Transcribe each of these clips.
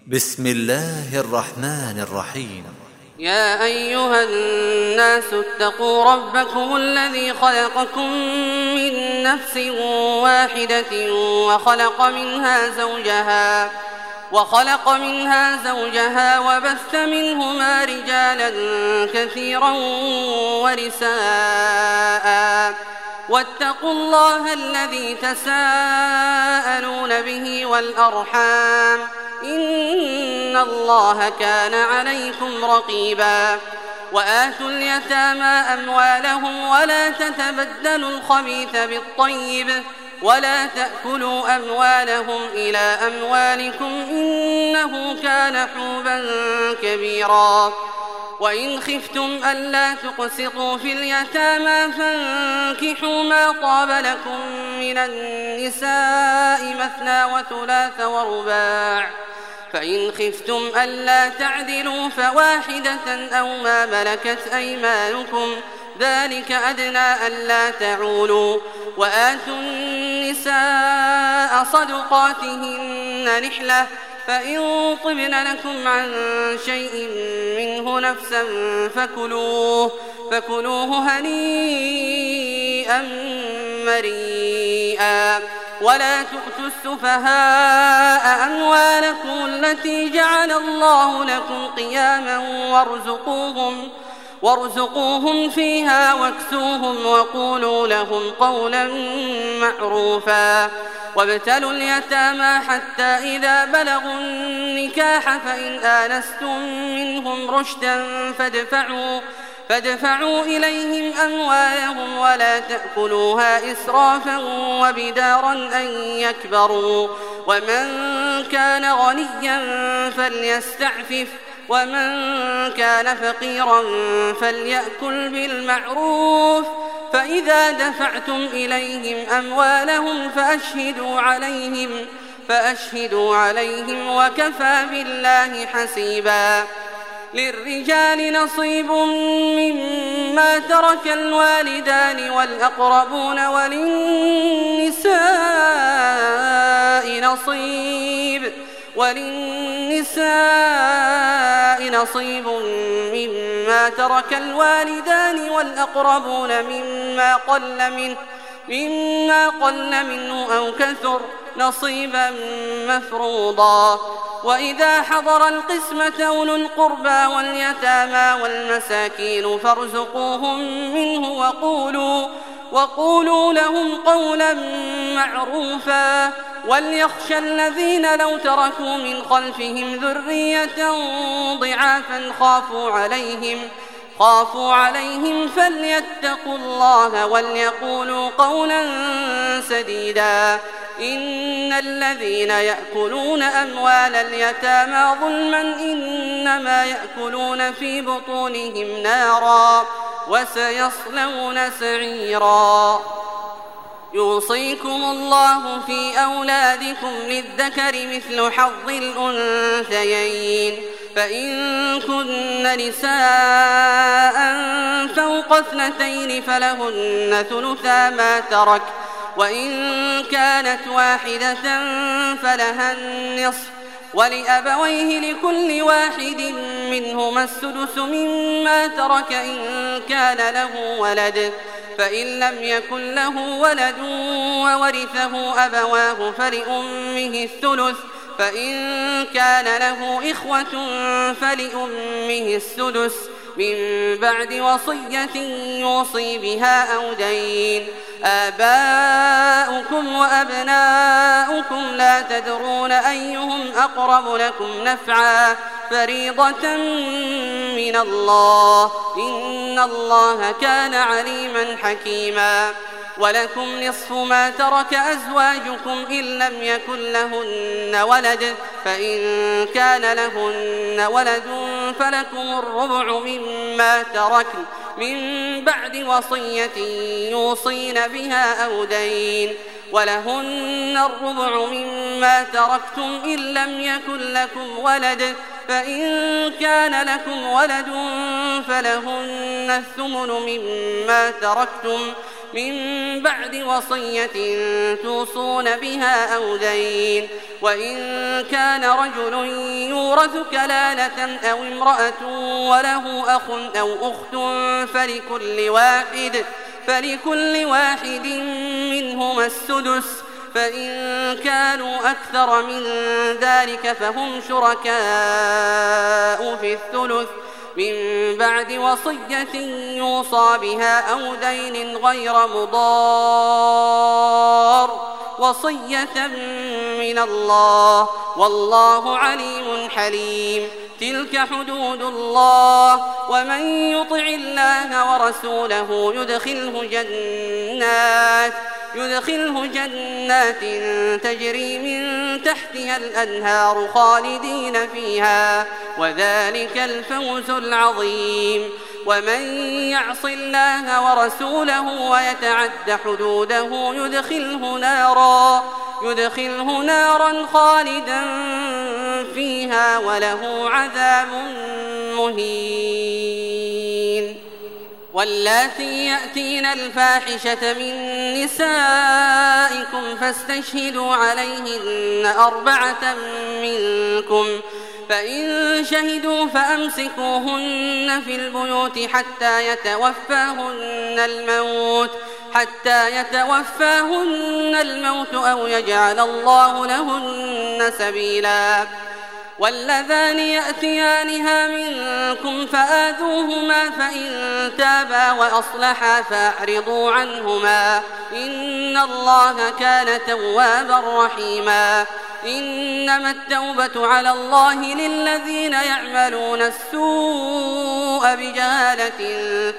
بسم الله الرحمن الرحيم. يا أيها الناس اتقوا ربكم الذي خلقكم من نفس واحدة وخلق منها زوجها وبث منهما رجالا كثيرا ونساء واتقوا الله الذي تساءلون به والأرحام إن الله كان عليكم رقيبا. وآتوا اليتامى أموالهم ولا تتبدلوا الخبيث بالطيب ولا تأكلوا أموالهم إلى أموالكم إنه كان حوبا كبيرا. وإن خفتم ألا تقسطوا في اليتامى فانكحوا ما طاب لكم من النساء مثنى وثلاث ورباع، فإن خفتم ألا تعدلوا فواحدة أو ما ملكت أيمانكم ذلك أدنى ألا تعولوا. وآتوا النساء صدقاتهن نحلة، فإن طبن لكم عن شيء منه نفسا فكلوه هنيئا مريئا. ولا تؤتوا السفهاء أموالكم التي جعل الله لكم قياما وارزقوهم فيها واكسوهم وقولوا لهم قولا معروفا. وابتلوا اليتامى حتى إذا بلغوا النكاح فإن آنستم منهم رشدا فادفعوا إليهم أموالهم ولا تأكلوها إسرافا وبدارا أن يكبروا. ومن كان غنيا فليستعفف ومن كان فقيرا فليأكل بالمعروف. فإذا دفعتم إليهم أموالهم فأشهدوا عليهم وكفى بالله حسيبا. للرجال نصيب مما ترك الوالدان والأقربون وللنساء نصيب مما ترك الوالدان والأقربون مما قل منه أو كثر نصيبا مفروضا. وإذا حضر القسمة أولو القربى واليتامى والمساكين فارزقوهم منه وقولوا لهم قولا معروفا. وليخشى الذين لو تركوا من خلفهم ذرية ضعافا خافوا عليهم فليتقوا الله وليقولوا قولا سديدا. إن الذين يأكلون أموال اليتامى ظلما إنما يأكلون في بطونهم نارا وسيصلون سعيرا. يوصيكم الله في أولادكم للذكر مثل حظ الأنثيين، فإن كن نساء فوق 2 فلهن ثلثا ما ترك، وإن كانت واحدة فلها النصف، ولأبويه لكل واحد منهما السدس مما ترك إن كان له ولد، فإن لم يكن له ولد وورثه أبواه فلأمه الثلث، فإن كان له إخوة فلأمه السدس من بعد وصية يوصي بها أو دين. آباؤكم وأبناؤكم لا تدرون أيهم أقرب لكم نفعا فريضة من الله إن الله كان عليما حكيما. ولكم نصف ما ترك أزواجكم إن لم يكن لهن ولد، فإن كان لهن ولد فلكم الربع مما تركن من بعد وصية يوصين بها أو دين. ولهن الربع مما تركتم إن لم يكن لكم ولد، فإن كان لكم ولد فلهن الثمن مما تركتم من بعد وصية توصون بها أو دين. وإن كان رجل يورث كلالة أو امرأة وله أخ أو أخت فلكل واحد منهما السدس، فإن كانوا أكثر من ذلك فهم شركاء في الثلث من بعد وصية يوصى بها أو دين غير مضار، وصية من الله، والله عليم حليم. تلك حدود الله، ومن يطع الله ورسوله يدخله جنات تجري من تحتها الأنهار خالدين فيها، وذلك الفوز العظيم. ومن يعص الله ورسوله ويتعد حدوده يدخله نارا خالدا فيها وله عذاب مهين. واللاتي يأتين الفاحشة من نسائكم فاستشهدوا عليهن 4 منكم، فإن شهدوا فأمسكوهن في البيوت حتى يتوفاهن الموت أو يجعل الله لهن سبيلا. واللذان يأتيانها منكم فآذوهما، فإن تابا وأصلحا فأعرضوا عنهما، إن الله كان توابا رحيما. إنما التوبة على الله للذين يعملون السوء بجهالة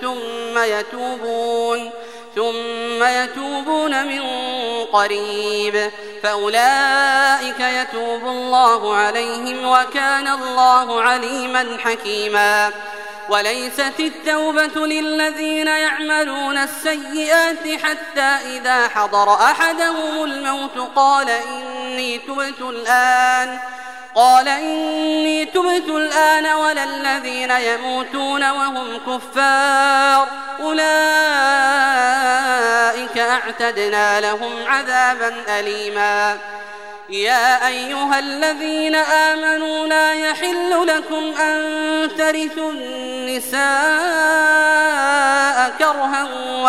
ثم يتوبون من قريب فأولئك يتوب الله عليهم، وكان الله عليما حكيما. وليست التوبة للذين يعملون السيئات حتى إذا حضر أحدهم الموت قال إني تبت الآن، ولا الذين يموتون وهم كفار أولئك أعتدنا لهم عذابا أليما. يا أيها الذين آمنوا لا يحل لكم أن ترثوا النساء كرها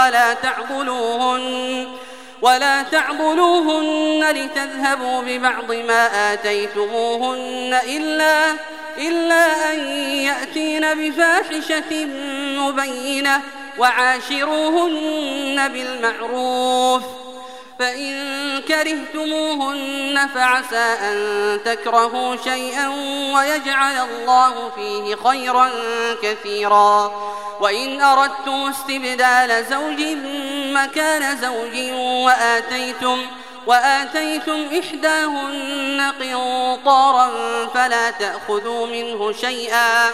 ولا تعضلوهن لتذهبوا ببعض ما آتيتموهن إلا أن يأتين بفاحشة مبينة، وعاشروهن بالمعروف. فإن كرهتموهن فعسى أن تكرهوا شيئا ويجعل الله فيه خيرا كثيرا. وإن أردتم استبدال زوج مكان زوج وآتيتم إحداهن قنطارا فلا تأخذوا منه شيئا،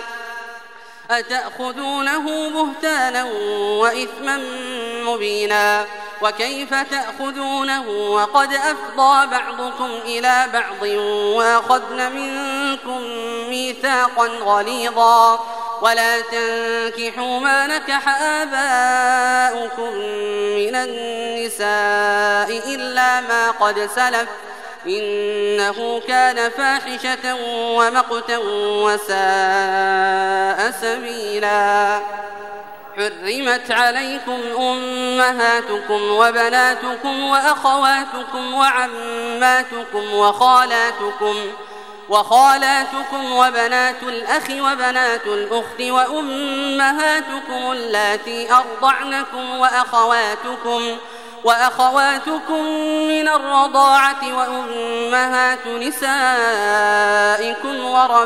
أتأخذونه بهتانا وإثما مبينا. وكيف تأخذونه وقد أفضى بعضكم إلى بعض وأخذن منكم ميثاقا غليظا. ولا تنكحوا ما نكح آباؤكم من النساء إلا ما قد سلف، إنه كان فاحشة ومقتا وساء سبيلا. حرمت عليكم أمهاتكم وبناتكم وأخواتكم وعماتكم وخالاتكم وبنات الأخ وبنات الأخت وأمهاتكم اللاتي أرضعنكم وأخواتكم من الرضاعة وأمهات نسائكم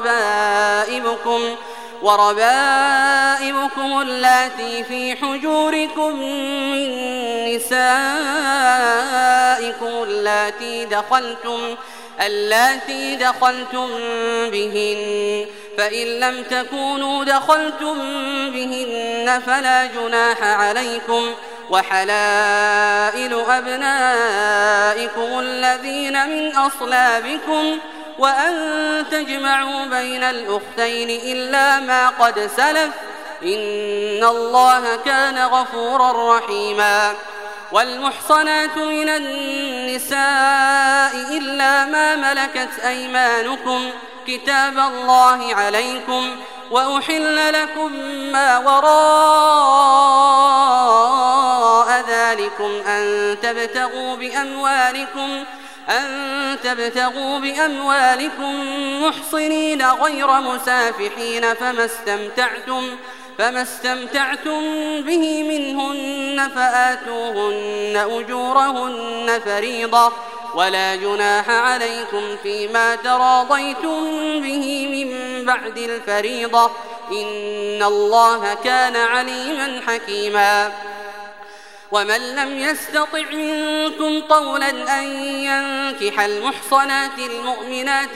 وربائبكم اللاتي في حجوركم من نسائكم اللاتي دخلتم بهن، فإن لم تكونوا دخلتم بهن فلا جناح عليكم. وحلائل أبنائكم الذين من أصلابكم، وأن تجمعوا بين الأختين إلا ما قد سلف، إن الله كان غفورا رحيما. والمحصنات من النساء إلا ما ملكت أيمانكم كتاب الله عليكم وأحل لكم ما وراء ذلكم أن تبتغوا بأموالكم محصنين غير مسافحين فما استمتعتم به منهن فآتوهن أجورهن فريضة ولا جناح عليكم فيما تراضيتم به من بعد الفريضة إن الله كان عليما حكيما ومن لم يستطع منكم طولا أن ينكح المحصنات المؤمنات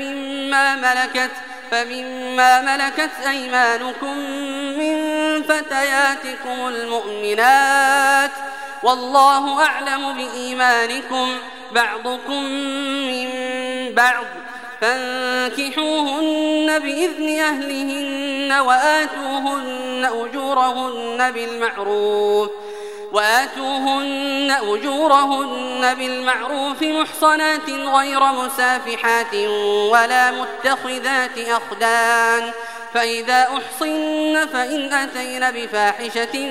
فمما ملكت أيمانكم من فتياتكم المؤمنات والله أعلم بإيمانكم بعضكم من بعض فانكحوهن بإذن أهلهن وآتوهن أجورهن بالمعروف محصنات غير مسافحات ولا متخذات أخدان فإذا أحصن فإن أتين بفاحشة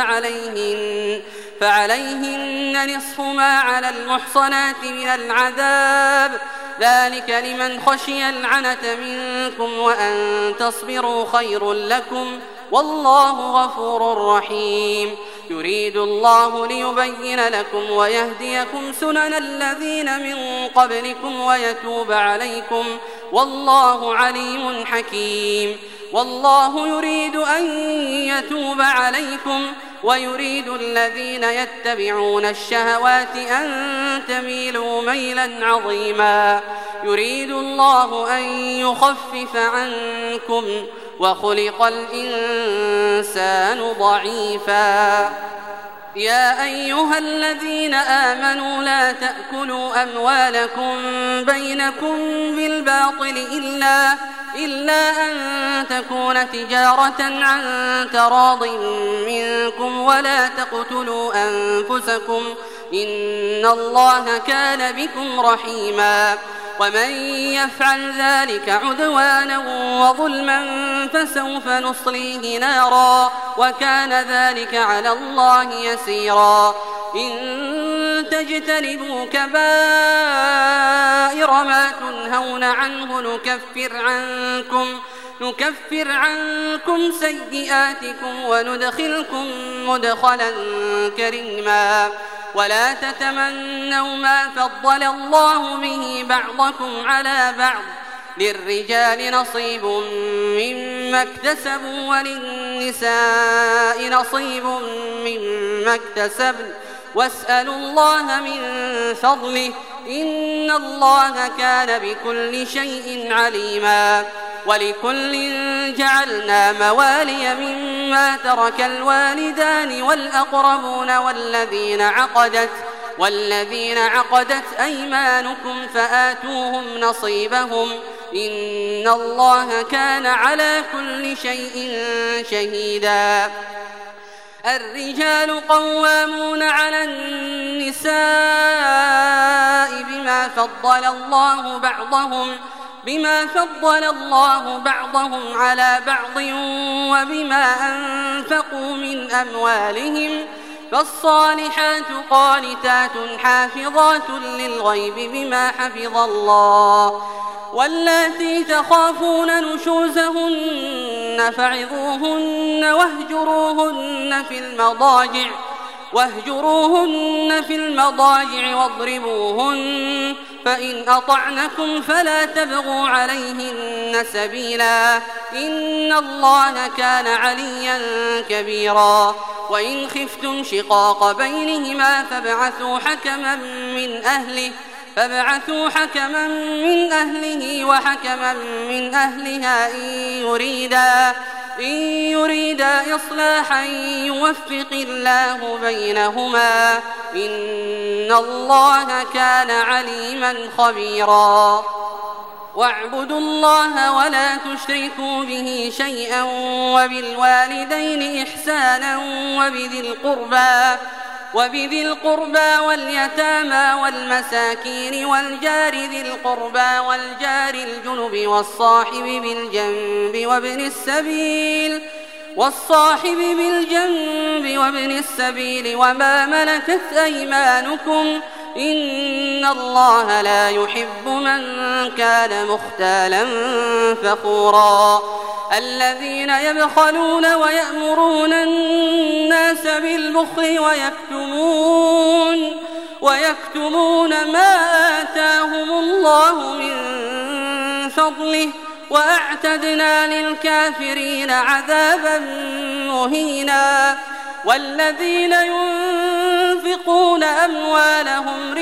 فعليهن نصف ما على المحصنات من العذاب ذلك لمن خشي العنة منكم وأن تصبروا خير لكم والله غفور رحيم يريد الله ليبين لكم ويهديكم سنن الذين من قبلكم ويتوب عليكم والله عليم حكيم والله يريد أن يتوب عليكم ويريد الذين يتبعون الشهوات أن تميلوا ميلا عظيما يريد الله أن يخفف عنكم وخلق الإنسان ضعيفا يا أيها الذين آمنوا لا تأكلوا أموالكم بينكم بالباطل إلا أن تكون تجارة عن تراض منكم ولا تقتلوا أنفسكم إن الله كان بكم رحيما ومن يفعل ذلك عدوانا وظلما فسوف نصليه نارا وكان ذلك على الله يسيرا إن تجتنبوا كبائر ما تنهون عنه نكفر عنكم سيئاتكم وندخلكم مدخلا كريما ولا تتمنوا ما فضل الله به بعضكم على بعض للرجال نصيب مما اكتسبوا وللنساء نصيب مما اكتسبن واسألوا الله من فضله إن الله كان بكل شيء عليما ولكل جعلنا موالي مما ترك الوالدان والأقربون والذين عقدت أيمانكم فآتوهم نصيبهم إن الله كان على كل شيء شهيدا الرجال قوامون على النساء بما فضل الله بعضهم على بعض وبما أنفقوا من أموالهم فالصالحات قانتات حافظات للغيب بما حفظ الله واللاتي تخافون نشوزهن فعظوهن واهجروهن في المضاجع واضربوهن فإن أطعنكم فلا تبغوا عليهن سبيلا إن الله كان عليا كبيرا وإن خفتم شقاق بينهما فابعثوا حكما من أهله وحكما من أهلها إن يريدا إصلاحا يوفق الله بينهما إن الله كان عليما خبيرا واعبدوا الله ولا تشركوا به شيئا وبالوالدين إحسانا وبذي القربى واليتامى والمساكين والجار ذي القربى والجار الجنب والصاحب وابن السبيل وما ملكت أيمانكم إن الله لا يحب من كان مختالا فخورا الذين يبخلون ويأمرون الناس بالبخل ويكتمون ما آتاهم الله من فضله وأعتدنا للكافرين عذابا مهينا والذين ينفقون أموالهم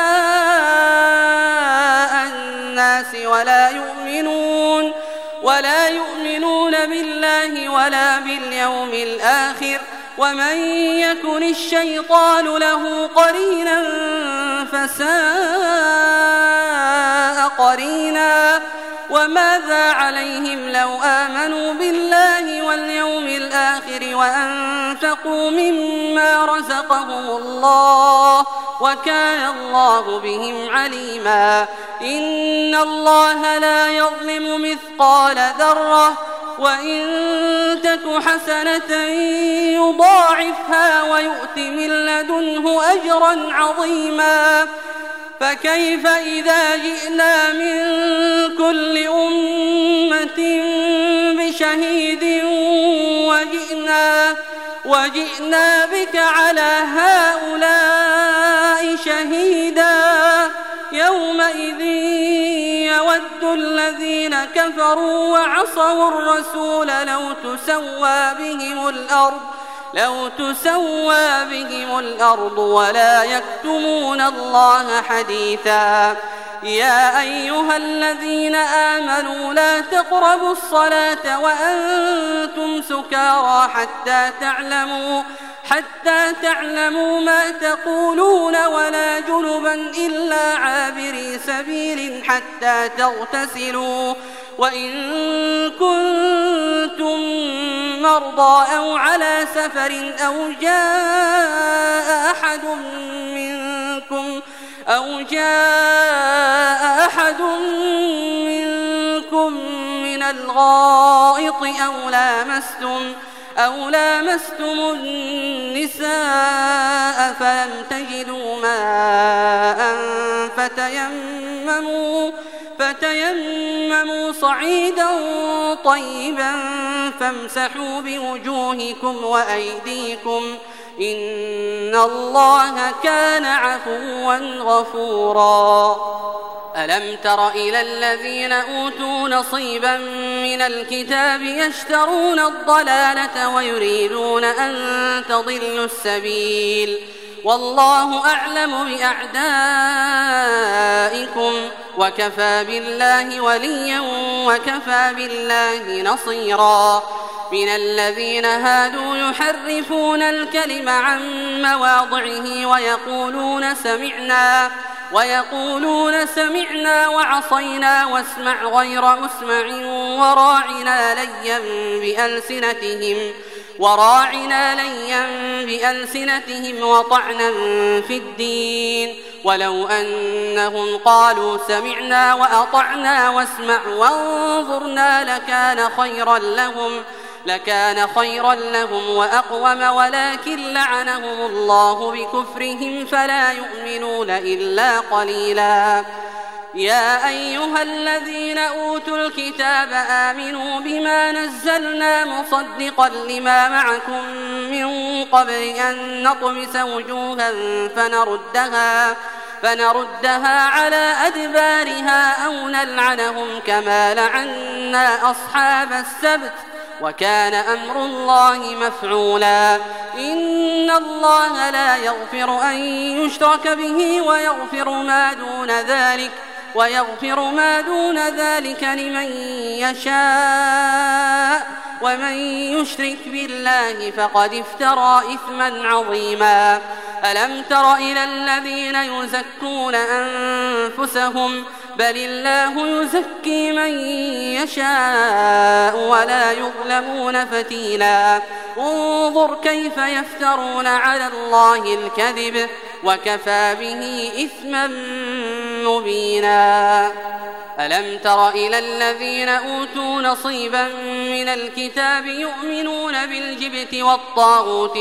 رئاء الناس ولا يؤمنون بالله ولا باليوم الآخر ومن يكن الشيطان له قرينا فساء قرينا وماذا عليهم لو آمنوا بالله واليوم الآخر وأنفقوا مما رزقهم الله وكان الله بهم عليما إن الله لا يظلم مثقال ذرة وإن تك حسنة يضاعفها ويؤت من لدنه أجرا عظيما فكيف إذا جئنا من كل أمة بشهيد وجئنا بك على هؤلاء شهيدا يومئذ يود الذين كفروا وعصوا الرسول لو تسوى بهم الأرض ولا يكتمون الله حديثا يا أيها الذين آمنوا لا تقربوا الصلاة وأنتم سكارى حتى تعلموا ما تقولون ولا جنبا إلا عابري سبيل حتى تغتسلوا وإن كنتم مرضى أو على سفر أو جاء أحد منكم من الغائط أو لامستم النساء فلم تجدوا ماء فتيمموا صعيدا طيبا فامسحوا بوجوهكم وأيديكم إن الله كان عفوا غفورا ألم تر إلى الذين أوتوا نصيبا من الكتاب يشترون الضلالة ويريدون أن تضلوا السبيل والله أعلم بأعدائكم وكفى بالله وليا وكفى بالله نصيرا من الذين هادوا يحرفون الكلم عن مواضعه ويقولون سمعنا وعصينا واسمع غير مسمع وراعنا ليا بألسنتهم وطعنا في الدين ولو أنهم قالوا سمعنا وأطعنا واسمع وانظرنا لكان خيرا لهم وأقوم ولكن لعنهم الله بكفرهم فلا يؤمنون إلا قليلا يا أيها الذين أوتوا الكتاب آمنوا بما نزلنا مصدقا لما معكم من قبل أن نطمس وجوها فنردها على أدبارها أو نلعنهم كما لعنا أصحاب السبت وكان أمر الله مفعولا إن الله لا يغفر أن يشرك به ويغفر ما دون ذلك لمن يشاء ومن يشرك بالله فقد افترى إثما عظيما ألم تر إلى الذين يزكون أنفسهم بل الله يزكي من يشاء ولا يظلمون فتيلا انظر كيف يفترون على الله الكذب وكفى به إثما مبينا. ألم تر إلى الذين أوتوا نصيبا من الكتاب يؤمنون بالجبت والطاغوت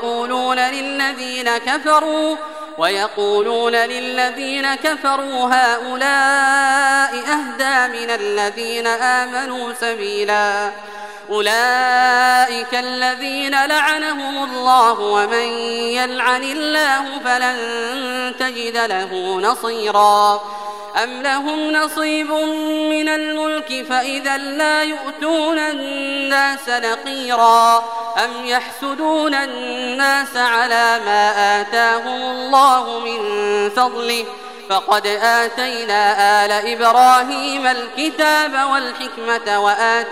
ويقولون للذين كفروا هؤلاء أهدى من الذين آمنوا سبيلا. أولئك الذين لعنهم الله ومن يلعن الله فلن تجد له نصيرا. أم لهم نصيب من الملك فإذا لا يؤتون الناس نقيرا. أم يحسدون الناس على ما آتاهم الله من فضله فقد آتينا آل إبراهيم الكتاب والحكمة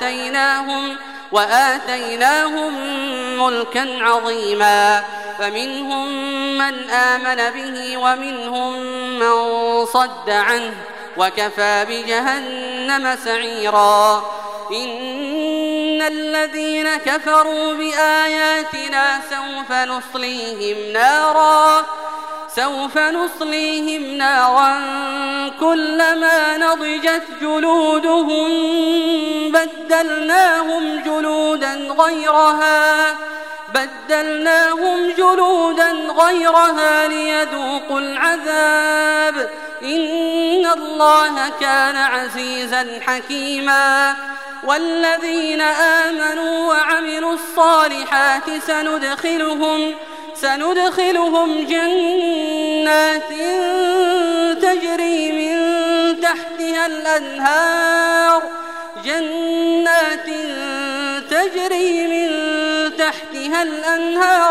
وآتيناهم ملكا عظيما. فمنهم من آمن به ومنهم من صد عنه وكفى بجهنم سعيرا. إن الذين كفروا بآياتنا سوف نصليهم نارا كلما نضجت جلودهم بدلناهم جلودا غيرها ليذوقوا العذاب. إن الله كان عزيزا حكيما. والذين آمنوا وعملوا الصالحات سندخلهم جنات تجري من تحتها الأنهار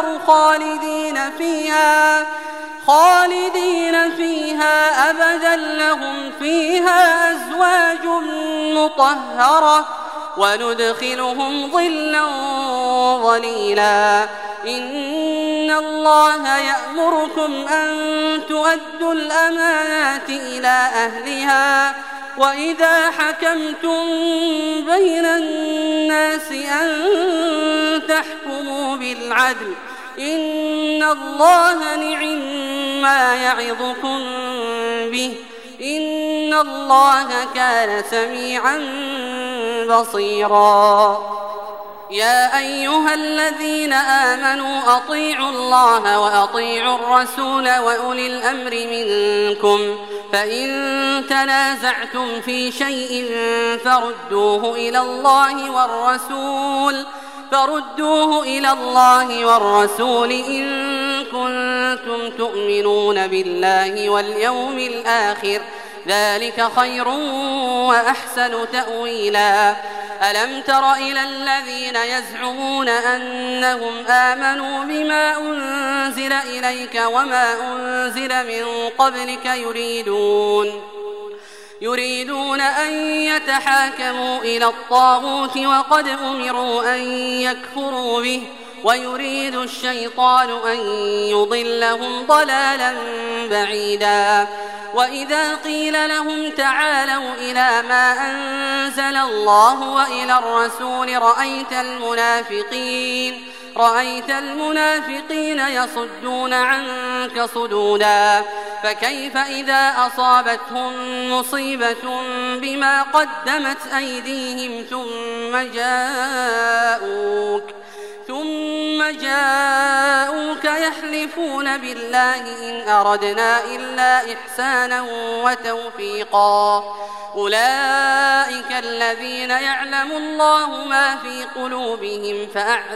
خالدين فيها أبدا. لهم فيها أزواج مطهرة وندخلهم ظلا ظليلا. إن الله يأمركم أن تؤدوا الأمانات إلى أهلها وإذا حكمتم بين الناس أن تحكموا بالعدل. إن الله نعم يعظكم به. إن الله كان سميعا بصيرا. يا أيها الذين آمنوا أطيعوا الله وأطيعوا الرسول وأولي الأمر منكم. فإن تنازعتم في شيء فردوه إلى الله والرسول إن كنتم تؤمنون بالله واليوم الآخر ذلك خير وأحسن تأويلا. ألم تر إلى الذين يزعمون أنهم آمنوا بما أنزل إليك وما أنزل من قبلك يريدون أن يتحاكموا إلى الطاغوت وقد أمروا أن يكفروا به ويريد الشيطان أن يضلهم ضلالا بعيدا. وإذا قيل لهم تعالوا إلى ما أنزل الله وإلى الرسول رأيت المنافقين يصدون عنك صدودا. فكيف إذا أصابتهم مصيبة بما قدمت أيديهم ثم جاءوك يحلفون بالله إن أردنا إلا إحسانا وتوفيقا. أولئك الذين يعلم الله ما في قلوبهم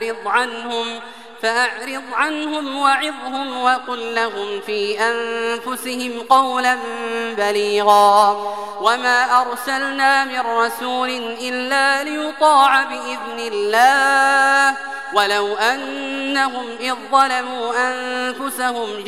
فأعرض عنهم وعظهم وقل لهم في أنفسهم قولا بليغا. وما أرسلنا من رسول إلا ليطاع بإذن الله ولو أنهم إذ ظلموا أنفسهم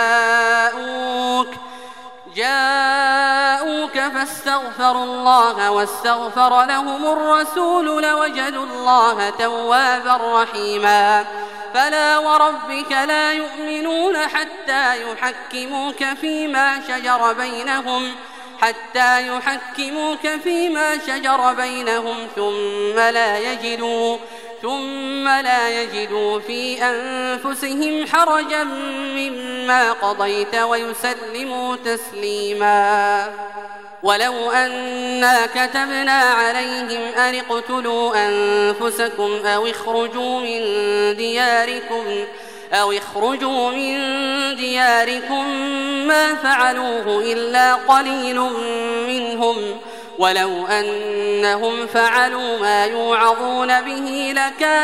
جاءوك فاستغفروا الله واستغفر لهم الرسول لوجدوا الله توابا رحيما. فلا وربك لا يؤمنون حتى يحكموك فيما شجر بينهم ثم ثم لا يجدوا في أنفسهم حرجا مما قضيت ويسلموا تسليما. ولو أنا كتبنا عليهم أن اقتلوا أنفسكم أو اخرجوا من دياركم ما فعلوه إلا قليل منهم، ولو أنهم فعلوا ما يوعظون به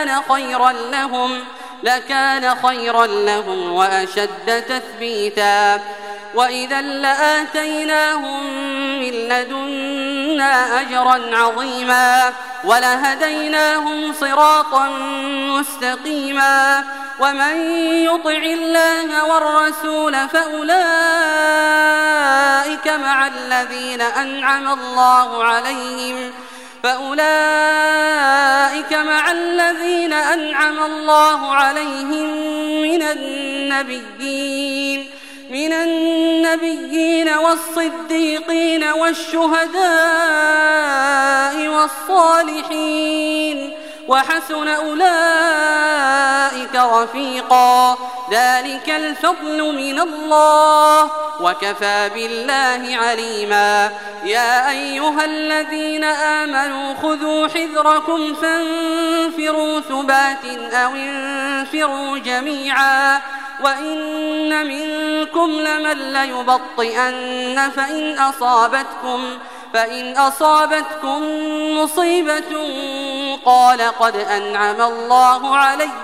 لكان خيرا لهم وأشد تثبيتا، وإذا لآتيناهم من لدنا أجرا عظيما ولهديناهم صراطا مستقيما. ومن يطع الله والرسول فأولئك مع الذين أنعم الله عليهم من النبيين والصديقين والشهداء والصالحين، وحسن أولئك رفيقا. ذلك الفضل من الله وكفى بالله عليما. يا أيها الذين آمنوا خذوا حذركم فانفروا ثبات أو انفروا جميعا، وإن منكم لمن ليبطئن فإن أصابتكم مصيبة قال قد أنعم الله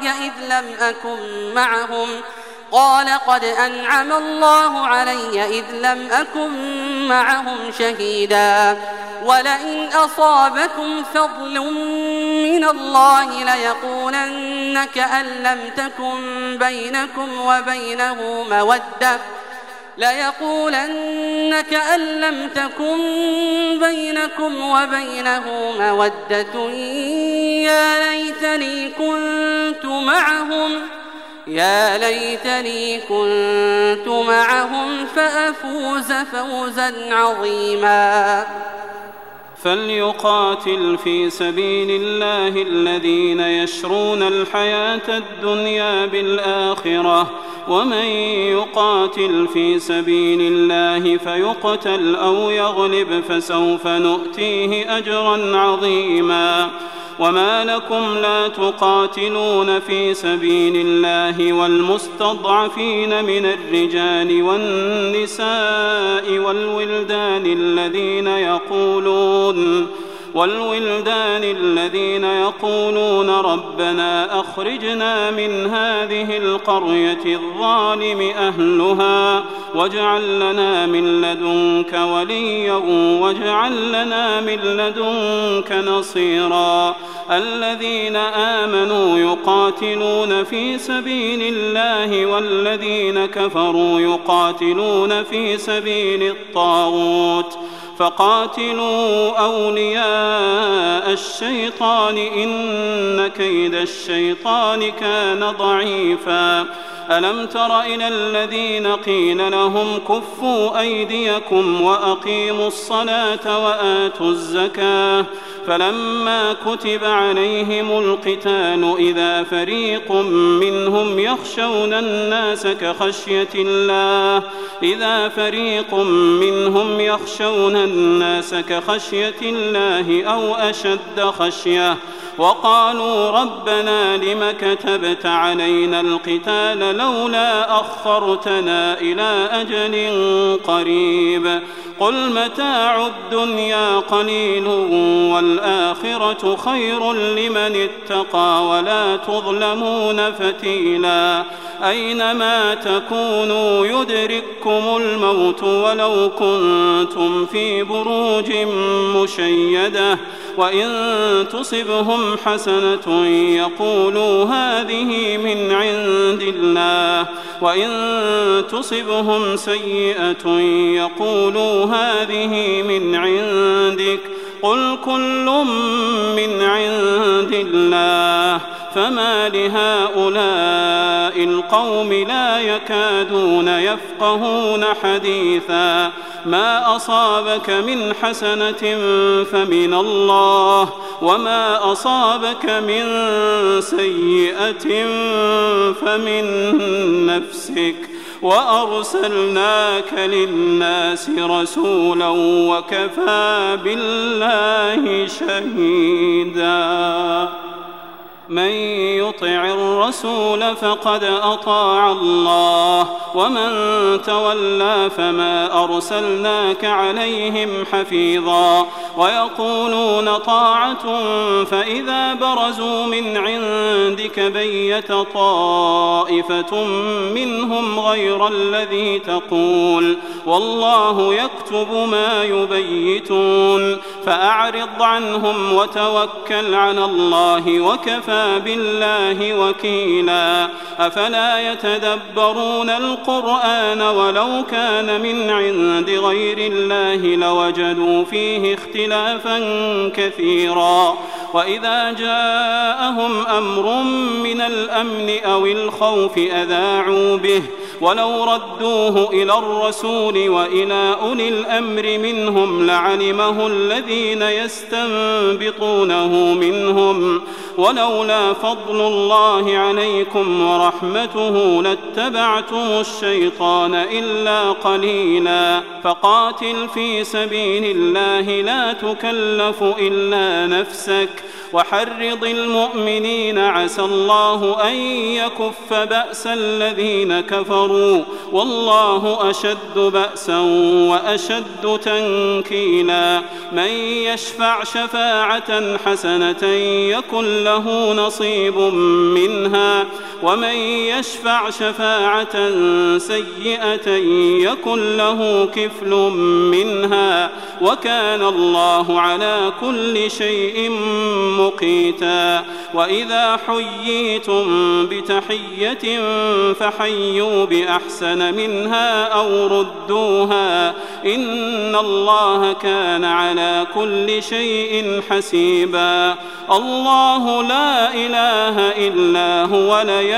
علي إذ لم أكن معهم شهيدا. ولئن أصابكم فضل من الله ليقولن كأن لم تكن بينكم وبينه مودة يا ليتني كنت معهم فأفوز فوزا عظيما. فليقاتل في سبيل الله الذين يشرون الحياة الدنيا بالآخرة، ومن يقاتل في سبيل الله فيقتل أو يغلب فسوف نؤتيه أجرا عظيما. وما لكم لا تقاتلون في سبيل الله والمستضعفين من الرجال والنساء والولدان الذين يقولون ربنا أخرجنا من هذه القرية الظالم أهلها واجعل لنا من لدنك وليا واجعل لنا من لدنك نصيرا. الذين آمنوا يقاتلون في سبيل الله والذين كفروا يقاتلون في سبيل الطاغوت فقاتلوا أولياء الشيطان إن كيد الشيطان كان ضعيفا. ألم تر إلى الذين قيل لهم كفوا أيديكم وأقيموا الصلاة وآتوا الزكاة فلما كتب عليهم القتال إذا فريق منهم يخشون الناس كخشية الله أو أشد خشية وقالوا ربنا لم كتبت علينا القتال لولا أخرتنا إلى أجل قريب قل متاع الدنيا قليل والآخرة خير لمن اتقى ولا تظلمون فتيلا. أينما تكونوا يدرككم الموت ولو كنتم في بروج مشيدة وإن تصبهم حسنة يقولوا هذه من عند الله وإن تصبهم سيئة يقولوا هذه من عندك قل كل من عند الله فما لهؤلاء القوم لا يكادون يفقهون حديثا. ما أصابك من حسنة فمن الله وما أصابك من سيئة فمن نفسك وأرسلناك للناس رسولا وكفى بالله شهيدا من يطع الرسول فقد أطاع الله ومن تولى فما أرسلناك عليهم حفيظا ويقولون طاعة فإذا برزوا من عندك بيت طائفة منهم غير الذي تقول والله يكتب ما يبيتون فأعرض عنهم وتوكل على الله وكفى بالله وكيلا أفلا يتدبرون القرآن ولو كان من عند غير الله لوجدوا فيه اختلافا كثيرا وإذا جاءهم أمر من الأمن أو الخوف أذاعوا به ولو ردوه إلى الرسول وإلى أولي الأمر منهم لعلمه الذين يستنبطونه منهم ولولا فضل الله عليكم ورحمته لاتبعتم الشيطان إلا قليلا فقاتل في سبيل الله لا تكلف إلا نفسك وحرض المؤمنين عسى الله أن يكف بأس الذين كفروا والله أشد بأسا وأشد تنكيلا من يشفع شفاعة حسنة يكن له نصيب منها ومن يشفع شفاعة سيئة يكن له كفل منها وكان الله على كل شيء مقيتا وإذا حييتم بتحية فحيوا بأحسن منها أو ردوها إن الله كان على كل شيء حسيبا الله لا إله إلا هو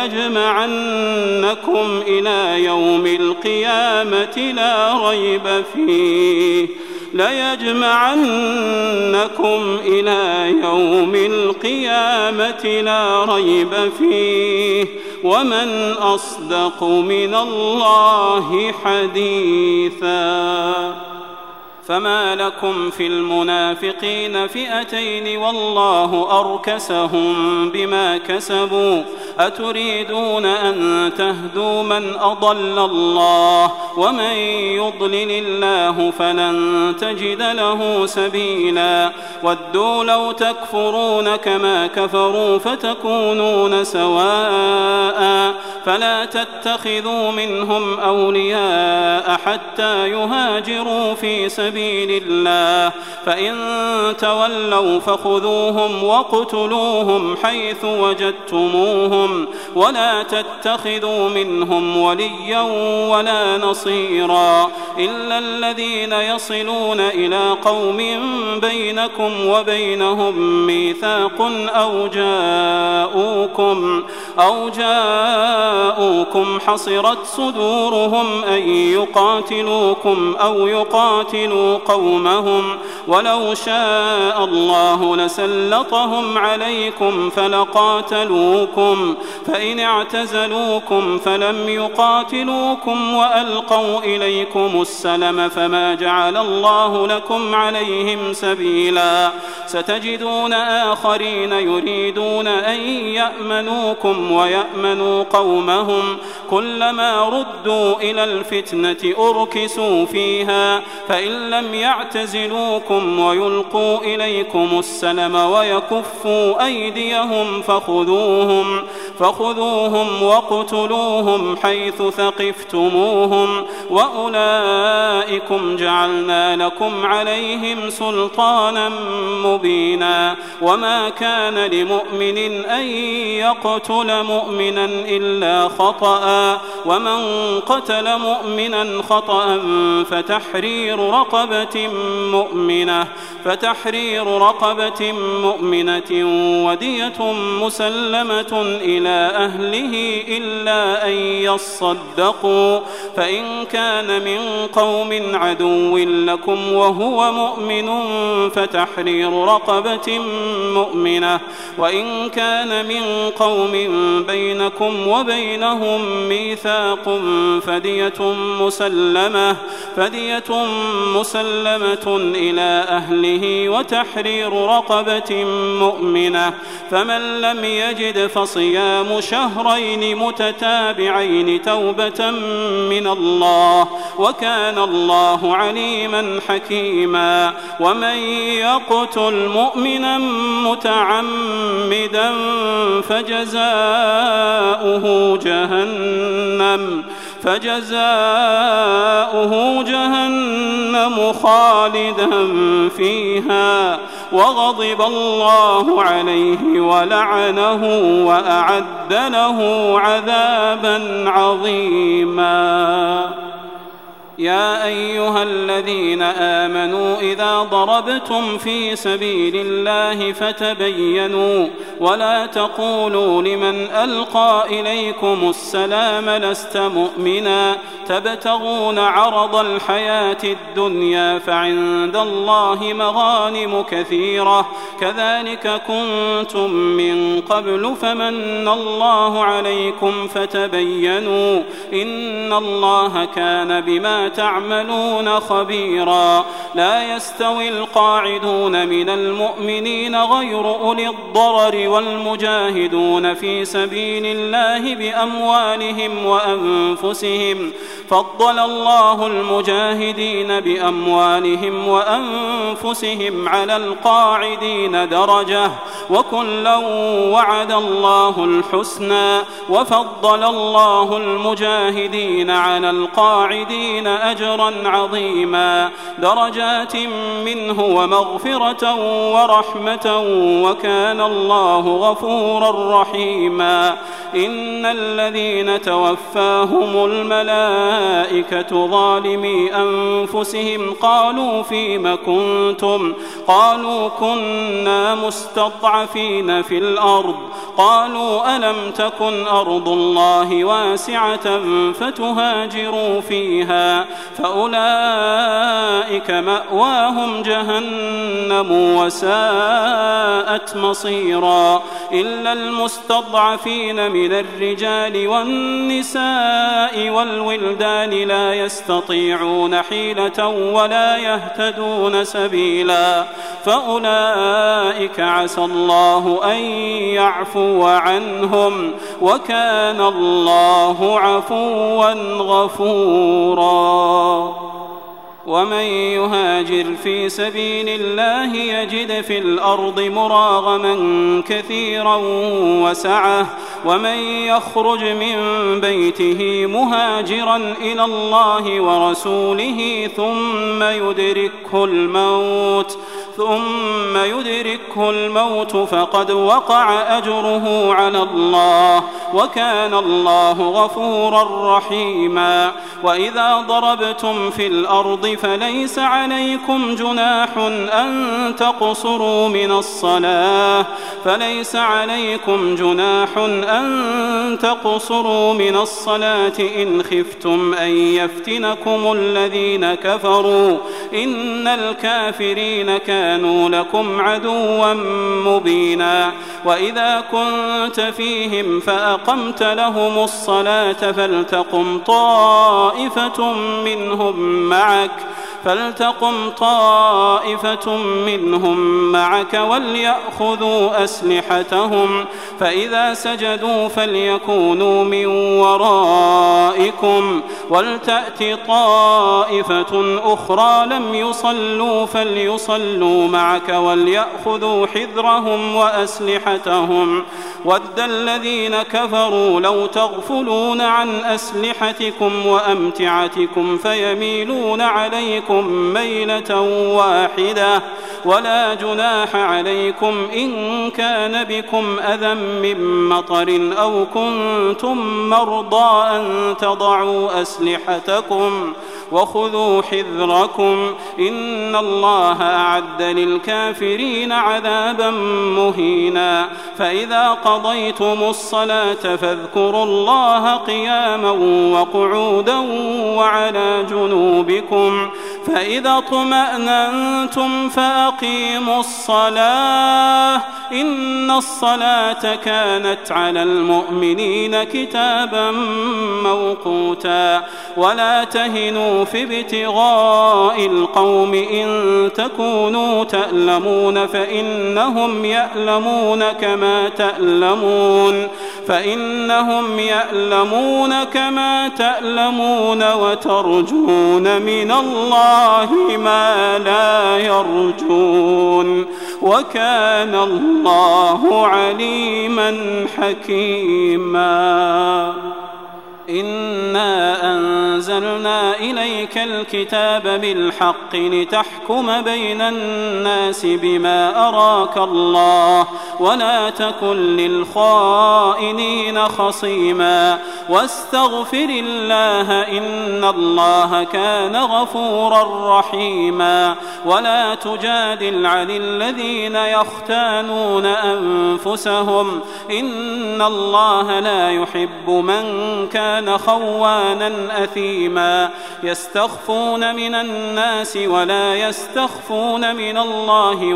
ليجمعنكم إلى يوم القيامة لا ريب فيه ليجمعنكم إلى يوم القيامة لا ريب فيه ومن أصدق من الله حديثا فما لكم في المنافقين فئتين والله أركسهم بما كسبوا أتريدون أن تهدوا من أضل الله ومن يضلل الله فلن تجد له سبيلا ودوا لو تكفرون كما كفروا فتكونون سواء فلا تتخذوا منهم أولياء حتى يهاجروا في سبيل الله فإن تولوا فخذوهم واقتلوهم حيث وجدتموهم ولا تتخذوا منهم وليا ولا نصيرا إلا الذين يصلون إلى قوم بينكم وبينهم ميثاق أو جاءوكم حصرت صدورهم أن يقاتلوكم أو يقاتلوا قومهم ولو شاء الله لسلطهم عليكم فلقاتلوكم فإن اعتزلوكم فلم يقاتلوكم وألقوا إليكم السلم فما جعل الله لكم عليهم سبيلا ستجدون آخرين يريدون أن يأمنوكم ويأمنوا قومهم كلما ردوا إلى الفتنة أركسوا فيها فإن لم يعتزلوكم ويلقوا إليكم السلم ويكفوا أيديهم فخذوهم واقتلوهم حيث ثقفتموهم وأولئكم جعلنا لكم عليهم سلطانا مبينا وما كان لمؤمن أن يقتل قتل مؤمنا إلا خطأ ومن قتل مؤمنا خطأ فتحرير رقبة مؤمنة ودية مسلمة إلى أهله إلا أن يصدقوا فإن كان من قوم عدو لكم وهو مؤمن فتحرير رقبة مؤمنة وإن كان من قوم بينكم وبينهم ميثاق فدية مسلمة إلى أهله وتحرير رقبة مؤمنة فمن لم يجد فصيام شهرين متتابعين توبة من الله وكان الله عليما حكيما ومن يقتل مؤمنا متعمدا فجزاؤه جهنم خالدا فيها وغضب الله عليه ولعنه وأعد له عذابا عظيما. يا أيها الذين آمنوا إذا ضربتم في سبيل الله فتبينوا ولا تقولوا لمن ألقى إليكم السلام لست مؤمنا تبتغون عرض الحياة الدنيا فعند الله مغانم كثيرة كذلك كنتم من قبل فمن الله عليكم فتبينوا إن الله كان بما تعملون خبيرا. لا يستوي القاعدون من المؤمنين غير أولي الضرر والمجاهدون في سبيل الله بأموالهم وأنفسهم فضل الله المجاهدين بأموالهم وأنفسهم على القاعدين درجة وكلا وعد الله الحسنى وفضل الله المجاهدين على القاعدين أجرا عظيما درجات منه ومغفرة ورحمة وكان الله غفورا رحيما. إن الذين توفاهم الملائكة ظالمي أنفسهم قالوا فيم كنتم قالوا كنا مستضعفين في الأرض قالوا ألم تكن أرض الله واسعة فتهاجروا فيها فأولئك مأواهم جهنم وساءت مصيرا. إلا المستضعفين من الرجال والنساء والولدان لا يستطيعون حيلة ولا يهتدون سبيلا فأولئك عسى الله أن يعفو عنهم وكان الله عفوا غفورا. ومن يهاجر في سبيل الله يجد في الأرض مراغما كثيرا وسعة ومن يخرج من بيته مهاجرا إلى الله ورسوله ثم يدركه الموت فقد وقع أجره على الله وكان الله غفورا رحيما. وإذا ضربتم في الأرض فليس عليكم جناح أن تقصروا من الصلاة إن خفتم أن يفتنكم الذين كفروا إن الكافرين كانوا لكم عدوا مبينا. وإذا كنت فيهم فأقمت لهم الصلاة فلتقم طائفة منهم معك وليأخذوا أسلحتهم فإذا سجدوا فليكونوا من ورائكم ولتأت طائفة أخرى لم يصلوا فليصلوا معك وليأخذوا حذرهم وأسلحتهم ود الذين كفروا لو تغفلون عن أسلحتكم وأمتعتكم فيميلون عليكم منكم ميلة واحدة ولا جناح عليكم إن كان بكم أذى من مطر أو كنتم مرضى أن تضعوا أسلحتكم وخذوا حذركم إن الله أعد للكافرين عذابا مهينا فإذا قضيتم الصلاة فاذكروا الله قياما وقعودا وعلى جنوبكم فإذا اطمأننتم فأقيموا الصلاة إن الصلاة كانت على المؤمنين كتابا موقوتا ولا تهنوا في ابتغاء القوم إن تكونوا تألمون فإنهم يألمون كما تألمون وترجون من الله ما لا يرجون وكان الله عليما حكيما إنا أنزلنا إليك الكتاب بالحق لتحكم بين الناس بما أراك الله ولا تكن للخائنين خصيما واستغفر الله إن الله كان غفورا رحيما ولا تجادل عن الذين يختانون أنفسهم إن الله لا يحب من كان خوانا أثيما يستخفون من الناس ولا يستخفون من الله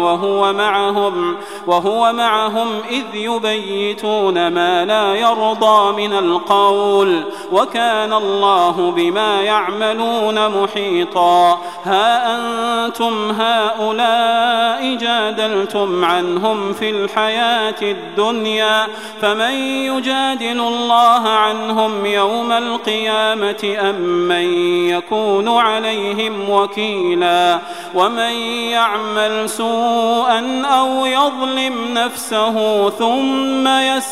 وهو معهم إذ يبيتون ما لا يرضى من القول وكان الله بما يعملون محيطا ها أنتم هؤلاء جادلتم عنهم في الحياة الدنيا فمن يجادل الله عنهم يوم القيامة أم من يكون عليهم وكيلا ومن يعمل سوءا أو يظلم نفسه ثم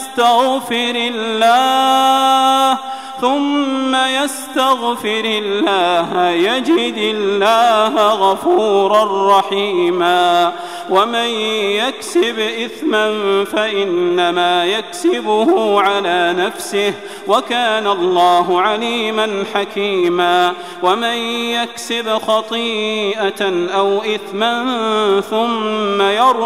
يستغفر الله يجد الله غفورا رحيما ومن يكسب إثما فإنما يكسبه على نفسه وكان الله عليما حكيما ومن يكسب خطيئة أو إثما ثم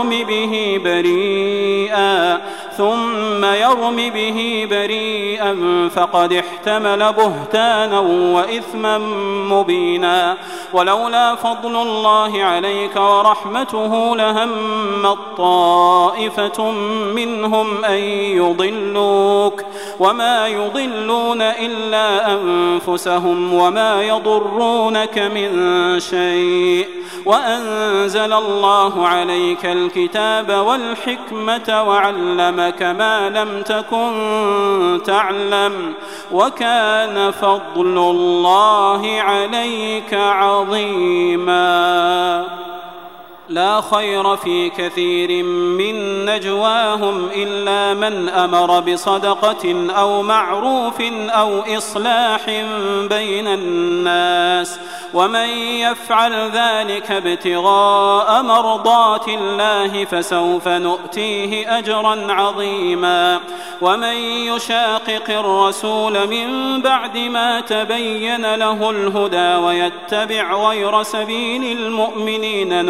يرم به بريئا فقد احتمل بهتانا وإثما مبينا ولولا فضل الله عليك ورحمته لهمت طائفة منهم أن يضلوك وما يضلون إلا أنفسهم وما يضرونك من شيء وأنزل الله عليك الكتاب والحكمة وعلمك ما لم تكن تعلم وكان فضل الله عليك عظيما لا خير في كثير من نجواهم إلا من أمر بصدقة أو معروف أو إصلاح بين الناس ومن يفعل ذلك ابتغاء مرضات الله فسوف نؤتيه أجرا عظيما ومن يشاقق الرسول من بعد ما تبين له الهدى ويتبع غير سبيل المؤمنين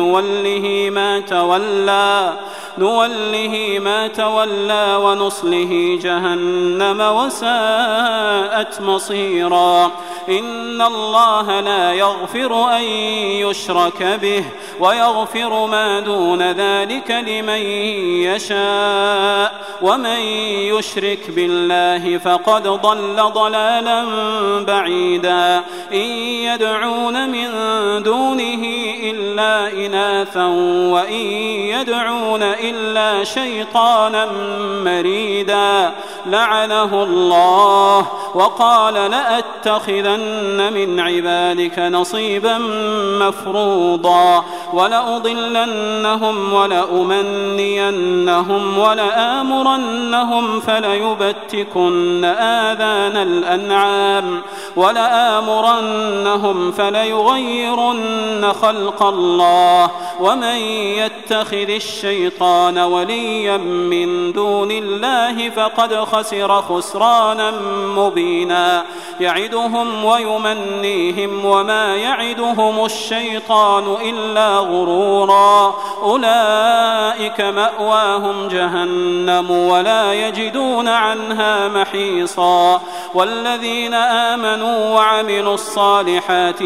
نوله ما تولى ونصله جهنم وساءت مصيرا إن الله لا يغفر أن يشرك به ويغفر ما دون ذلك لمن يشاء ومن يشرك بالله فقد ضل ضلالا بعيدا إن يدعون من دونه إلا إناثا وإن يدعون إلا شيطانا مريدا لعنه الله وقال لأتخذن من عبادك نصيبا مفروضا ولأضلنهم ولأمنينهم ولآمرنهم فليبتكن آذان الأنعام ولآمرنهم فليغيرن خلق الله ومن يتخذ الشيطان وليا من دون الله فقد خسر خسرانا مبينا يعدهم ويمنيهم وما يعدهم الشيطان إلا غرورا أولئك مأواهم جهنم ولا يجدون عنها محيصا والذين آمنوا وعملوا الصالحات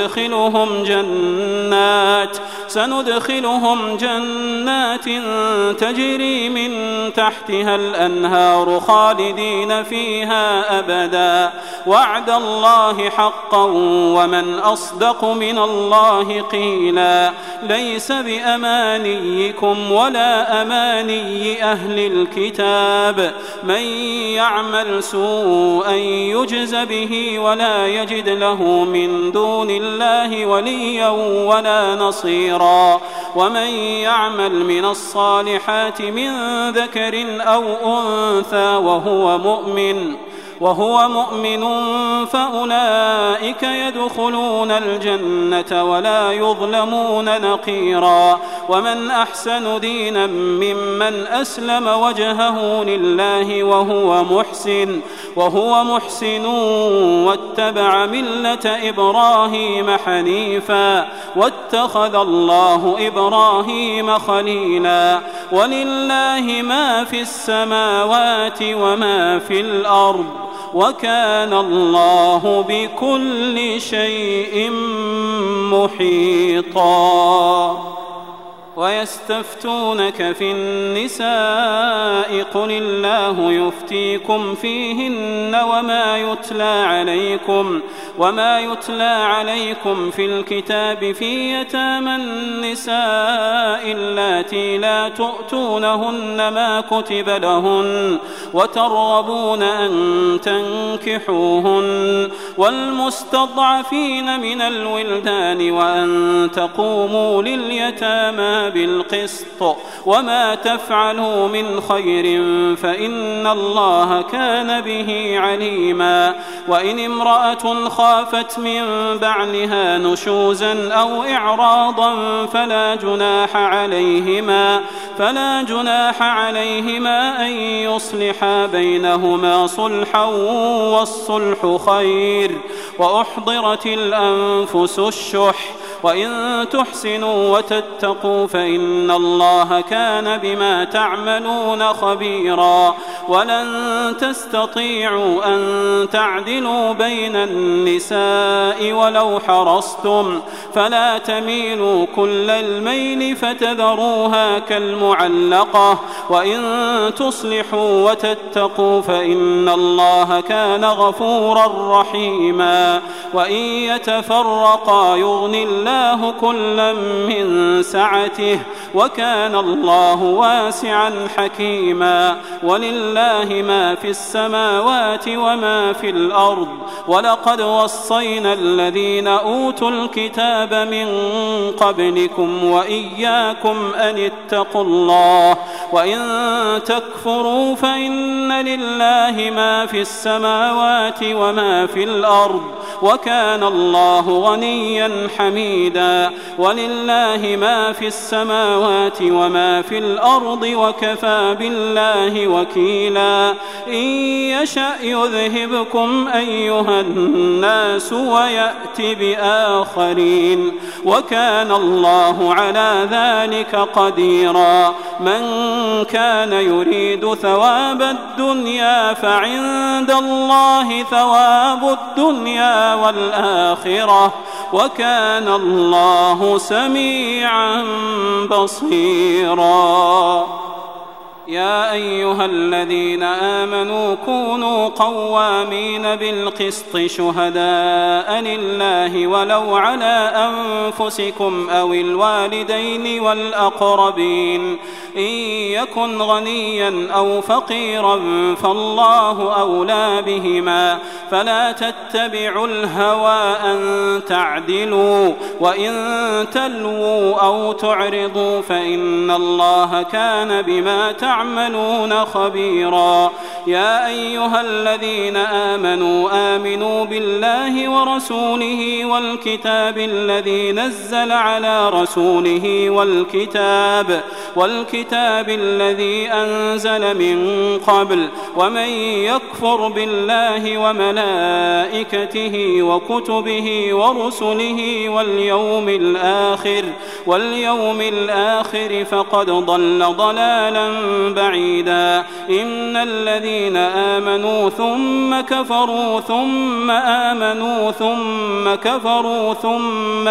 سندخلهم جنات تجري من تحتها الأنهار خالدين فيها أبدا وعد الله حقا ومن أصدق من الله قيلا ليس بأمانيكم ولا أماني أهل الكتاب من يعمل سوءا يجز به ولا يجد له من دون الله وليا ولا نصيرا ومن يعمل من الصالحات من ذكر أو أنثى وهو مؤمن فأولئك يدخلون الجنة ولا يظلمون نقيرا ومن أحسن دينا ممن أسلم وجهه لله وهو محسن واتبع ملة إبراهيم حنيفا واتخذ الله إبراهيم خليلا ولله ما في السماوات وما في الأرض وكان الله بكل شيء محيطا ويستفتونك في النساء قل الله يفتيكم فيهن وما يتلى عليكم في الكتاب في يتامى النساء اللاتي لا تؤتونهن ما كتب لهن وترغبون أن تنكحوهن والمستضعفين من الولدان وأن تقوموا لليتامى بالقسط وما تفعلوا من خير فإن الله كان به عليما وإن امرأة خافت من بعلها نشوزا أو إعراضا فلا جناح عليهما أن يصلحا بينهما صلحا والصلح خير وأحضرت الأنفس الشح وإن تحسنوا وتتقوا فإن الله كان بما تعملون خبيرا ولن تستطيعوا أن تعدلوا بين النساء ولو حرصتم فلا تميلوا كل الميل فتذروها كالمعلقة وإن تصلحوا وتتقوا فإن الله كان غفورا رحيما وإن يتفرقا يغني الله كلا من سعته وكان الله واسعا حكيما ولله ما في السماوات وما في الأرض ولقد وصينا الذين أوتوا الكتاب من قبلكم وإياكم أن اتقوا الله وإن تكفروا فإن لله ما في السماوات وما في الأرض وكان الله غنيا حميدا ولله ما في السماوات وما في الأرض وكفى بالله وكيلا إن يشأ يذهبكم أيها الناس ويأت بآخرين وكان الله على ذلك قديرا من كان يريد ثواب الدنيا فعند الله ثواب الدنيا والآخرة وكان الله سميعا بصيرا يا أيها الذين آمنوا كونوا قوامين بالقسط شهداء لله ولو على أنفسكم أو الوالدين والأقربين إن يكن غنيا أو فقيرا فالله أولى بهما فلا تتبعوا الهوى أن تعدلوا وإن تلووا أو تعرضوا فإن الله كان بما تعملون خبيرا. يا أيها الذين آمنوا بالله ورسوله والكتاب الذي نزل على رسوله والكتاب الذي أنزل من قبل ومن يكفر بالله وملائكته وكتبه ورسله واليوم الآخر فقد ضل ضلالا بعيدا. إن الذين آمنوا ثم كفروا ثم آمنوا ثم كفروا ثم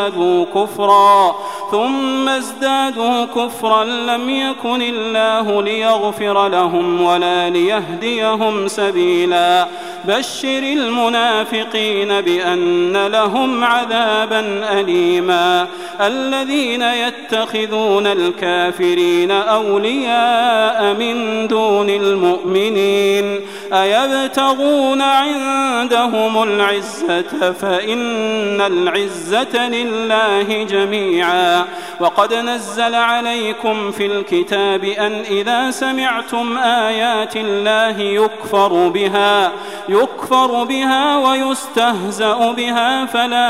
ازدادوا كفرا لم يكن الله ليغفر لهم ولا ليهديهم سبيلا. بشر المنافقين بأن لهم عذابا أليما. الذين يتخذون الكافرين أولياء من دون المؤمنين أيبتغون عندهم العزة فإن العزة لله جميعا. وقد نزل عليكم في الكتاب أن إذا سمعتم آيات الله يكفر بها ويستهزأ بها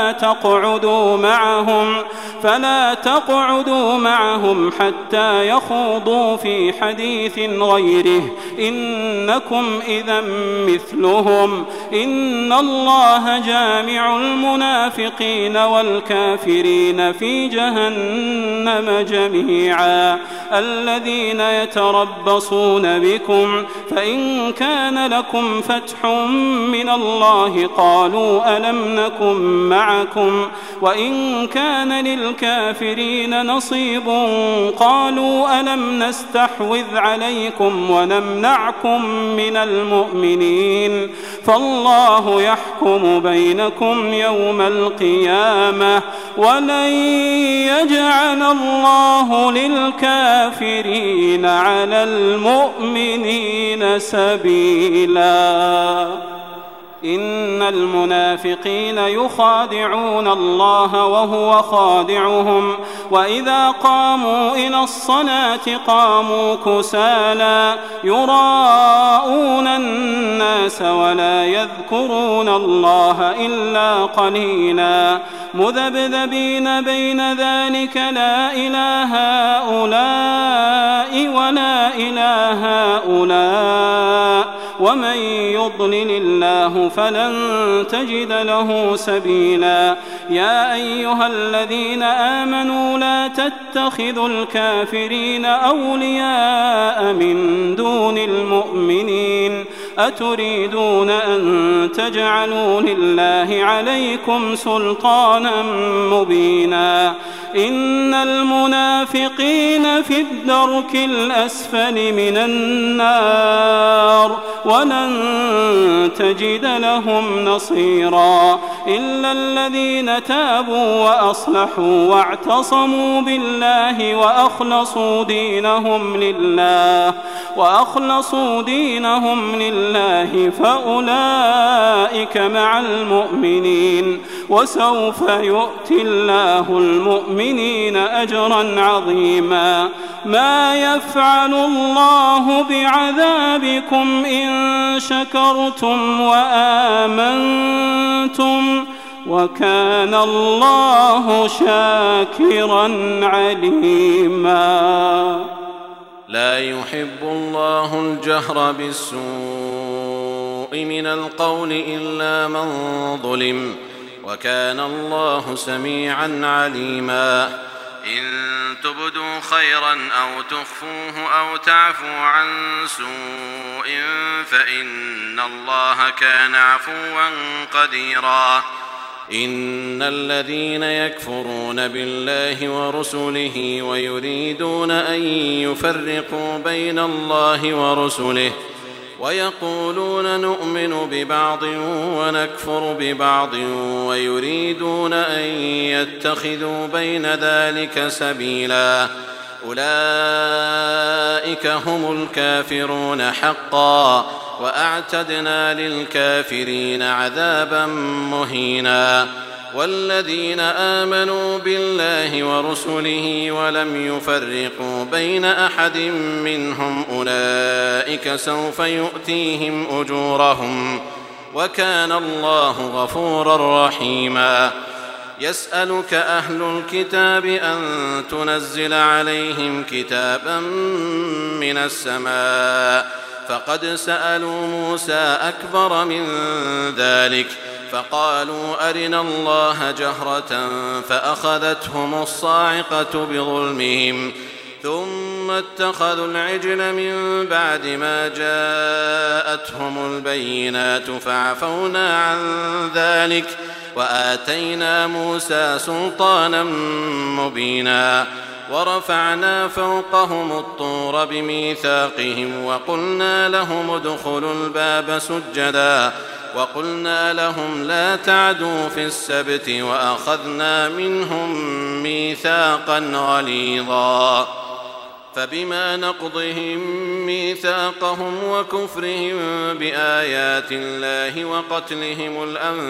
فلا تقعدوا معهم حتى يخوضوا في حديث غيره إنكم إذا مثلهم. إن الله جامع المنافقين والكافرين في جهنم جميعا. الذين يتربصون بكم فإن كان لكم فتح من الله قالوا ألم نكن معكم وإن كان للكافرين نصيب قالوا ألم نستحوذ عليكم ونمنعكم من المؤمنين فالله يحكم بينكم يوم القيامة ولن يجعل الله للكافرين على المؤمنين سبيلا. إن المنافقين يخادعون الله وهو خادعهم وإذا قاموا إلى الصلاة قاموا كسالى يراءون الناس ولا يذكرون الله إلا قليلا. مذبذبين بين ذلك لا إله هؤلاء ولا إله هؤلاء ومن يضلل الله فلن تجد له سبيلا. يا أيها الذين آمنوا لا تتخذوا الكافرين أولياء من دون المؤمنين أتريدون أن تجعلوا لله عليكم سلطانا مبينا. إن المنافقين في الدرك الأسفل من النار ولن تجد لهم نصيرا إلا الذين تابوا وأصلحوا واعتصموا بالله وأخلصوا دينهم لله فأولئك مع المؤمنين وسوف يؤتي الله المؤمنين أجرا عظيما. ما يفعل الله بعذابكم إن شكرتم وآمنتم وكان الله شاكرا عليما. لا يحب الله الجهر بالسوء من القول إلا من ظلم وكان الله سميعا عليما. إن تبدوا خيرا أو تخفوه أو تعفوا عن سوء فإن الله كان عفوا قديرا. إن الذين يكفرون بالله ورسله ويريدون أن يفرقوا بين الله ورسله ويقولون نؤمن ببعض ونكفر ببعض ويريدون أن يتخذوا بين ذلك سبيلا أولئك هم الكافرون حقا وأعتدنا للكافرين عذابا مهينا والذين آمنوا بالله ورسله ولم يفرقوا بين أحد منهم أولئك سوف يؤتيهم أجورهم وكان الله غفورا رحيما يسألك أهل الكتاب أن تنزل عليهم كتابا من السماء فقد سألوا موسى أكبر من ذلك فقالوا أرنا الله جهرة فأخذتهم الصاعقة بظلمهم ثم اتخذوا العجل من بعد ما جاءتهم البينات فعفونا عن ذلك وآتينا موسى سلطانا مبينا ورفعنا فوقهم الطور بميثاقهم وقلنا لهم ادخلوا الباب سجدا وقلنا لهم لا تعدوا في السبت وأخذنا منهم ميثاقا غليظا فبما نقضهم ميثاقهم وكفرهم بآيات الله وقتلهم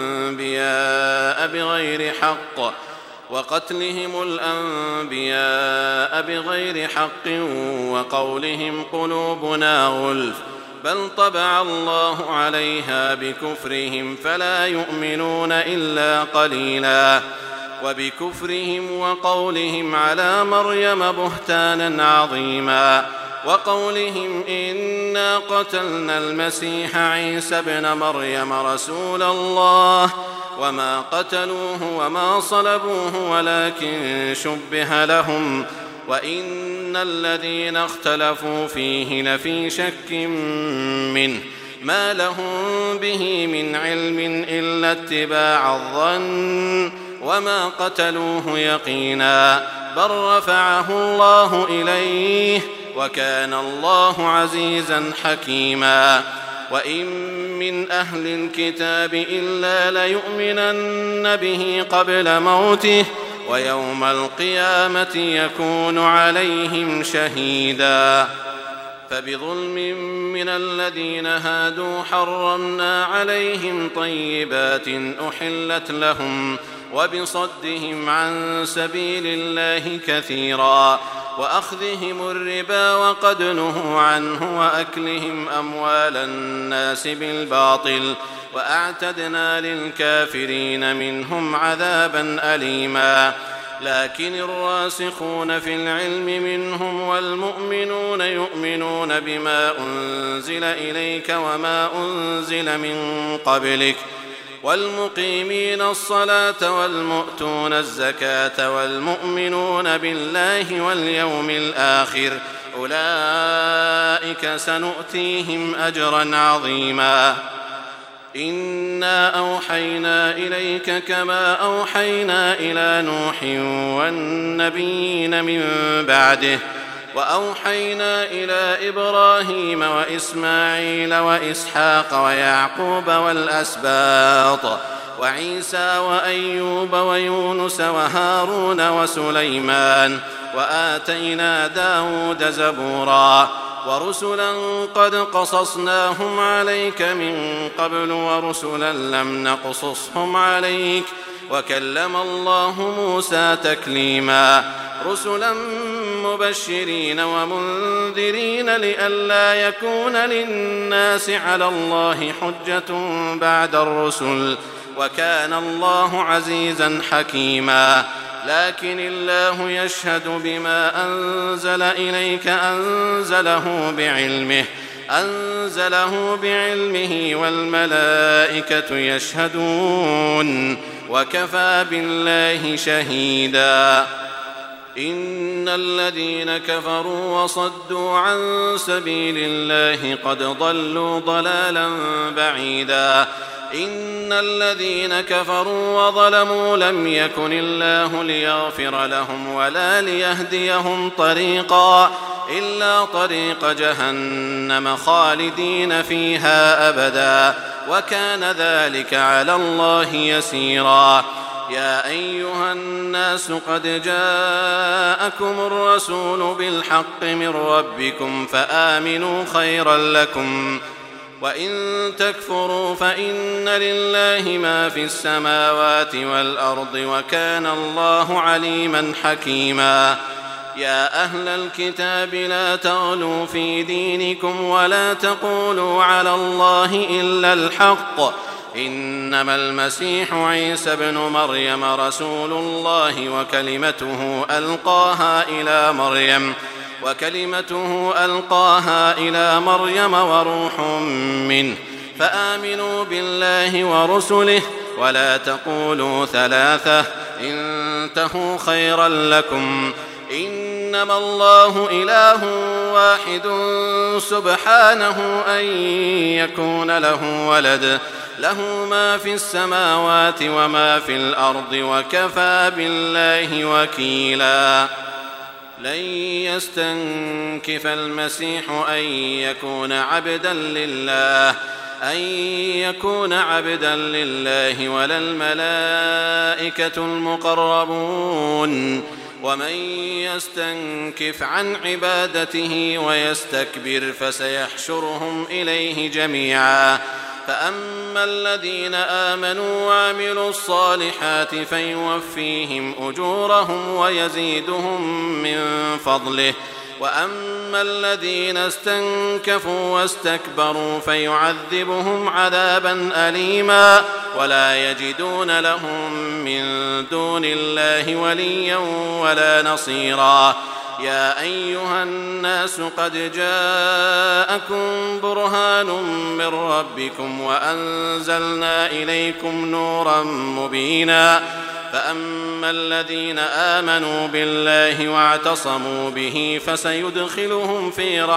الأنبياء بغير حق وقولهم قلوبنا غلف بل طبع الله عليها بكفرهم فلا يؤمنون إلا قليلا وبكفرهم وقولهم على مريم بهتانا عظيما وقولهم إنا قتلنا المسيح عيسى ابن مريم رسول الله وما قتلوه وما صلبوه ولكن شبه لهم وإن الذين اختلفوا فيه لفي شك منه ما لهم به من علم إلا اتباع الظن وما قتلوه يقينا بل رفعه الله إليه وكان الله عزيزا حكيما وإن من أهل الكتاب إلا ليؤمنن به قبل موته ويوم القيامة يكون عليهم شهيدا فبظلم من الذين هادوا حرمنا عليهم طيبات أحلت لهم وبصدهم عن سبيل الله كثيرا وأخذهم الربا وقد نهوا عنه وأكلهم أموال الناس بالباطل وأعتدنا للكافرين منهم عذابا أليما لكن الراسخون في العلم منهم والمؤمنون يؤمنون بما أنزل إليك وما أنزل من قبلك والمقيمين الصلاة والمؤتون الزكاة والمؤمنون بالله واليوم الآخر أولئك سنؤتيهم أجرا عظيما إنا أوحينا إليك كما أوحينا إلى نوح والنبيين من بعده وأوحينا إلى إبراهيم وإسماعيل وإسحاق ويعقوب والأسباط وعيسى وأيوب ويونس وهارون وسليمان وآتينا داود زبورا ورسلا قد قصصناهم عليك من قبل ورسلا لم نقصصهم عليك وكلم الله موسى تكليما رسلا مبشرين ومنذرين لئلا يكون للناس على الله حجة بعد الرسل وكان الله عزيزا حكيما لكن الله يشهد بما أنزل إليك أنزله بعلمه والملائكة يشهدون وكفى بالله شهيدا إن الذين كفروا وصدوا عن سبيل الله قد ضلوا ضلالا بعيدا إن الذين كفروا وظلموا لم يكن الله ليغفر لهم ولا ليهديهم طريقا إلا طريق جهنم خالدين فيها أبدا وكان ذلك على الله يسيرا يا أيها الناس قد جاءكم الرسول بالحق من ربكم فآمنوا خيرا لكم وإن تكفروا فإن لله ما في السماوات والأرض وكان الله عليما حكيما يا أهل الكتاب لا تغلوا في دينكم ولا تقولوا على الله إلا الحق إنما المسيح عيسى ابن مريم رسول الله وكلمته ألقاها إلى مريم وروح منه فآمنوا بالله ورسله ولا تقولوا ثلاثة انتهوا خيرا لكم إنما الله إله واحد سبحانه أن يكون له ولد له ما في السماوات وما في الأرض وكفى بالله وكيلا لن يستنكف المسيح أن يكون عبدا لله ولا الملائكة المقربون ومن يستنكف عن عبادته ويستكبر فسيحشرهم إليه جميعا فأما الذين آمنوا وعملوا الصالحات فيوفيهم أجورهم ويزيدهم من فضله وأما الذين استنكفوا واستكبروا فيعذبهم عذابا أليما ولا يجدون لهم من دون الله وليا ولا نصيرا يا أيها الناس قد جاءكم برهان من ربكم وأنزلنا إليكم نورا مبينا فأما الذين آمنوا بالله واعتصموا به فسيدخلهم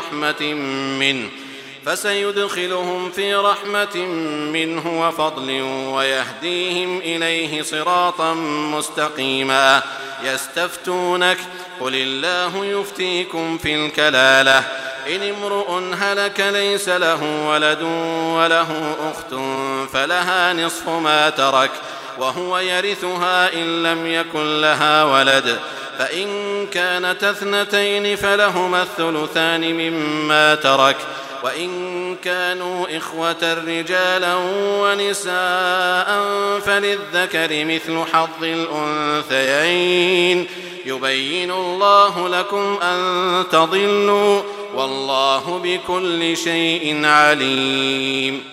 في رحمة منه وفضل ويهديهم إليه صراطا مستقيما يستفتونك قل الله يفتيكم في الكلالة إن امرؤ هلك ليس له ولد وله أخت فلها نصف ما ترك وهو يرثها إن لم يكن لها ولد فإن كانت اثنتين فلهما الثلثان مما ترك وإن كانوا إخوة رجالا ونساء فللذكر مثل حظ الأنثيين يبين الله لكم أن تضلوا والله بكل شيء عليم